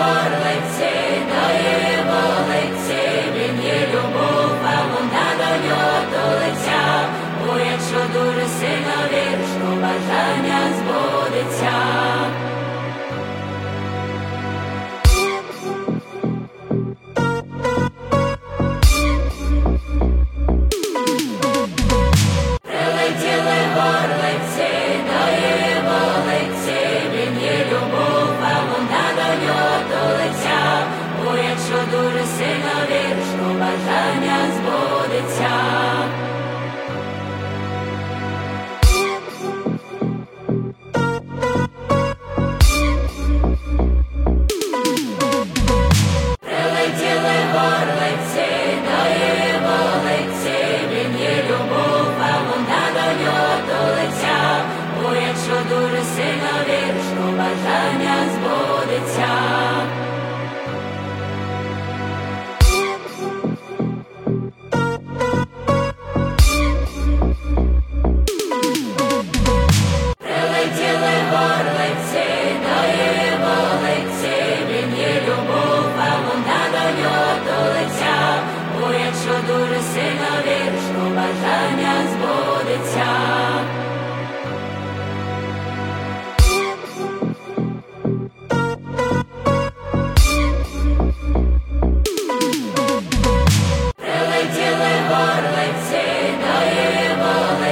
горлиці, дає волиці, він є любов, а вона до нього тулиться. Бо якщо дуже сильно віриш, то бажання збудеться. Прилетіли горлиці, дає волиці, він є любов, а вона до нього тулиться. Бо якщо дуже сильно віриш, то бажання збудеться.